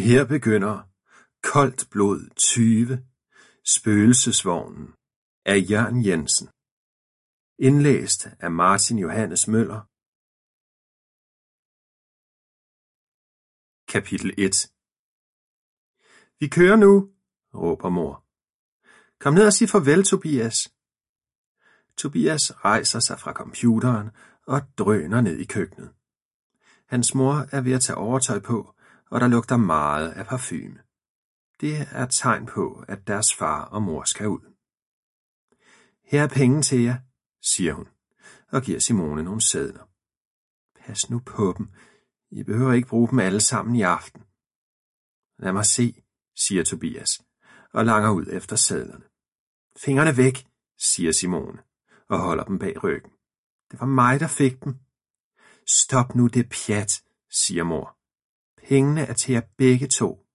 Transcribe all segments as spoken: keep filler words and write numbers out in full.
Her begynder Koldt blod tyve, Spøgelsesvognen af Jørgen Jensen. Indlæst af Martin Johannes Møller. Kapitel et. Vi kører nu, råber mor. Kom ned og sig farvel, Tobias. Tobias rejser sig fra computeren og drøner ned i køkkenet. Hans mor er ved at tage overtøj på, og der lugter meget af parfume. Det er et tegn på, at deres far og mor skal ud. Her er penge til jer, siger hun, og giver Simone nogle sedler. Pas nu på dem. I behøver ikke bruge dem alle sammen i aften. Lad mig se, siger Tobias, og langer ud efter sedlerne. Fingrene væk, siger Simone, og holder dem bag ryggen. Det var mig, der fik dem. Stop nu det pjat, siger mor. Pengene er til jer begge to.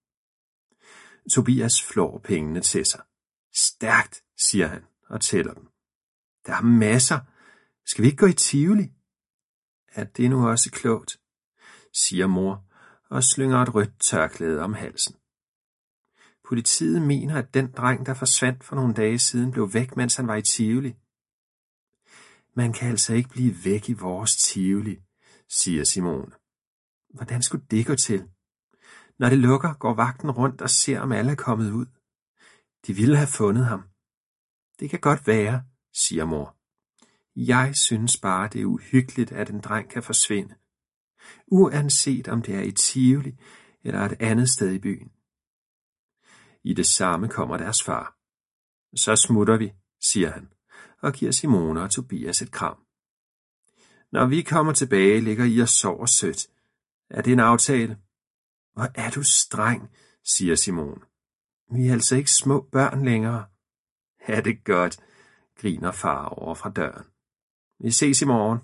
Tobias flår pengene til sig. Stærkt, siger han og tæller dem. Der er masser. Skal vi ikke gå i Tivoli? Ja, det er nu også klogt, siger mor og slynger et rødt tørklæde om halsen. Politiet mener, at den dreng, der forsvandt for nogle dage siden, blev væk, mens han var i Tivoli. Man kan altså ikke blive væk i vores Tivoli, siger Simone. Hvordan skulle det gå til? Når det lukker, går vagten rundt og ser, om alle er kommet ud. De ville have fundet ham. Det kan godt være, siger mor. Jeg synes bare, det er uhyggeligt, at en dreng kan forsvinde. Uanset om det er i Tivoli eller et andet sted i byen. I det samme kommer deres far. Så smutter vi, siger han, og giver Simone og Tobias et kram. Når vi kommer tilbage, ligger I og sover sødt. Er det en aftale? Hvor er du streng, siger Simone. Vi er altså ikke små børn længere. Ja, det er godt, griner far over fra døren. Vi ses i morgen.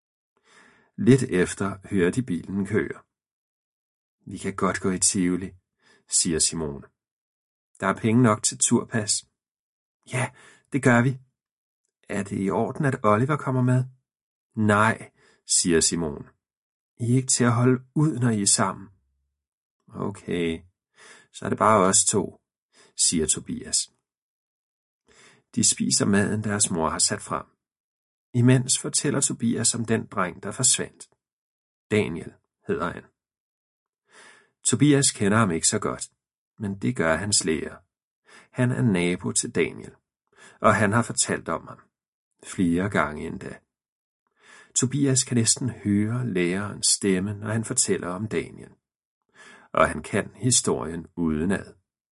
Lidt efter hører de bilen køre. Vi kan godt gå i Tivoli, siger Simone. Der er penge nok til turpas. Ja, det gør vi. Er det i orden, at Oliver kommer med? Nej, siger Simone. I er ikke til at holde ud, når I er sammen. Okay, så er det bare os to, siger Tobias. De spiser maden, deres mor har sat frem. Imens fortæller Tobias om den dreng, der forsvandt. Daniel hedder han. Tobias kender ham ikke så godt, men det gør hans lærer. Han er nabo til Daniel, og han har fortalt om ham. Flere gange endda. Tobias kan næsten høre lærerens stemme, når han fortæller om Daniel. Og han kan historien udenad.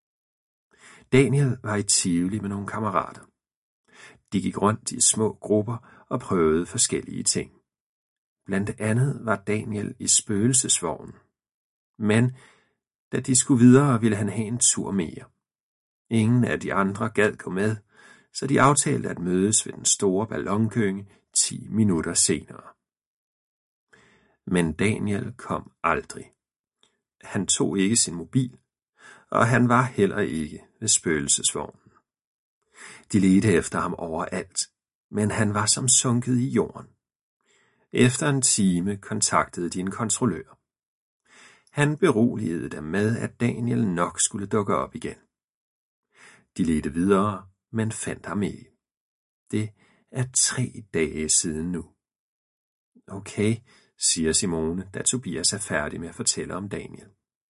Daniel var i Tivoli med nogle kammerater. De gik rundt i små grupper og prøvede forskellige ting. Blandt andet var Daniel i spøgelsesvognen. Men da de skulle videre, ville han have en tur mere. Ingen af de andre gad gå med, så de aftalte at mødes ved den store ballonkønge ti minutter senere. Men Daniel kom aldrig. Han tog ikke sin mobil, og han var heller ikke ved spøgelsesvognen. De ledte efter ham overalt, men han var som sunket i jorden. Efter en time kontaktede de en kontrollør. Han beroligede dem med, at Daniel nok skulle dukke op igen. De ledte videre, men fandt ham ikke. Det er tre dage siden nu. Okay, siger Simone, da Tobias er færdig med at fortælle om Daniel.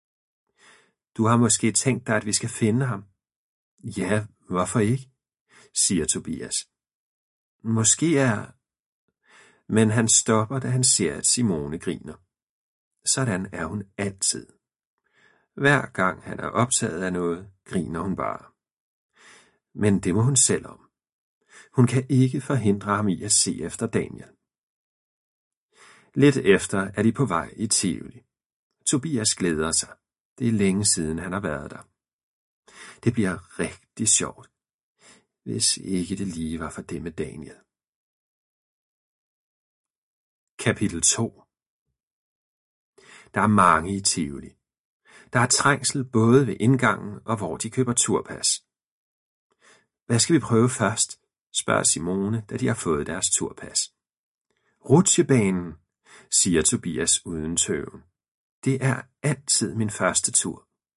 Du har måske tænkt dig, at vi skal finde ham? Ja, hvorfor ikke? Siger Tobias. Måske er... Men han stopper, da han ser, at Simone griner. Sådan er hun altid. Hver gang han er optaget af noget, griner hun bare. Men det må hun selv om. Hun kan ikke forhindre ham i at se efter Daniel. Lidt efter er de på vej i Tivoli. Tobias glæder sig. Det er længe siden, han har været der. Det bliver rigtig sjovt, hvis ikke det lige var for det med Daniel. Kapitel to. Der er mange i Tivoli. Der er trængsel både ved indgangen og hvor de køber turpas. Hvad skal vi prøve først? Spørger Simone, da de har fået deres turpas. Rutsjebanen, siger Tobias uden tøven. Det er altid min første tur.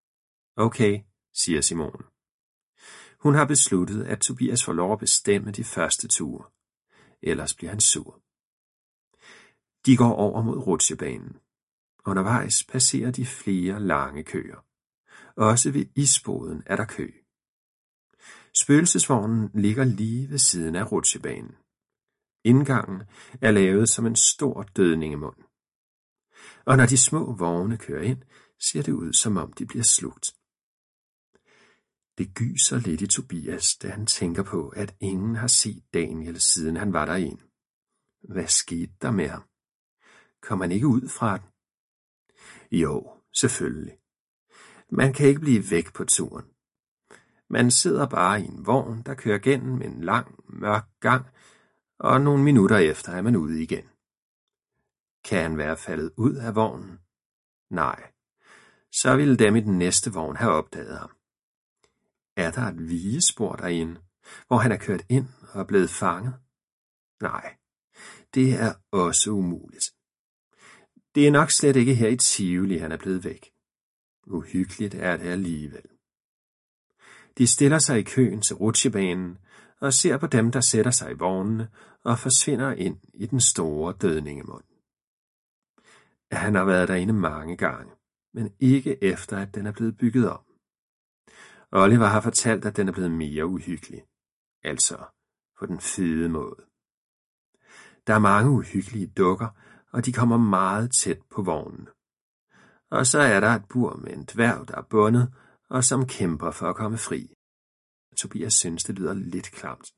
Okay, siger Simone. Hun har besluttet, at Tobias får lov at bestemme de første ture. Ellers bliver han sur. De går over mod rutsjebanen. Undervejs passerer de flere lange køer. Også ved isboden er der kø. Spøgelsesvognen ligger lige ved siden af rutsjebanen. Indgangen er lavet som en stor dødningemund. Og når de små vogne kører ind, ser det ud, som om de bliver slugt. Det gyser lidt i Tobias, da han tænker på, at ingen har set Daniel, siden han var derinde. Hvad skete der med ham? Kom han ikke ud fra den? Jo, selvfølgelig. Man kan ikke blive væk på turen. Man sidder bare i en vogn, der kører gennem en lang, mørk gang, og nogle minutter efter er man ude igen. Kan han være faldet ud af vognen? Nej. Så ville dem i den næste vogn have opdaget ham. Er der et vigespor derinde, hvor han er kørt ind og er blevet fanget? Nej, det er også umuligt. Det er nok slet ikke her i Tivoli, han er blevet væk. Uhyggeligt er det alligevel. De stiller sig i køen til rutsjebanen og ser på dem, der sætter sig i vognene og forsvinder ind i den store dødningemund. Han har været derinde mange gange, men ikke efter, at den er blevet bygget om. Oliver har fortalt, at den er blevet mere uhyggelig. Altså på den fede måde. Der er mange uhyggelige dukker, og de kommer meget tæt på vognen. Og så er der et bur med en dværg, der er bundet, og som kæmper for at komme fri. Tobias synes, det lyder lidt klamt.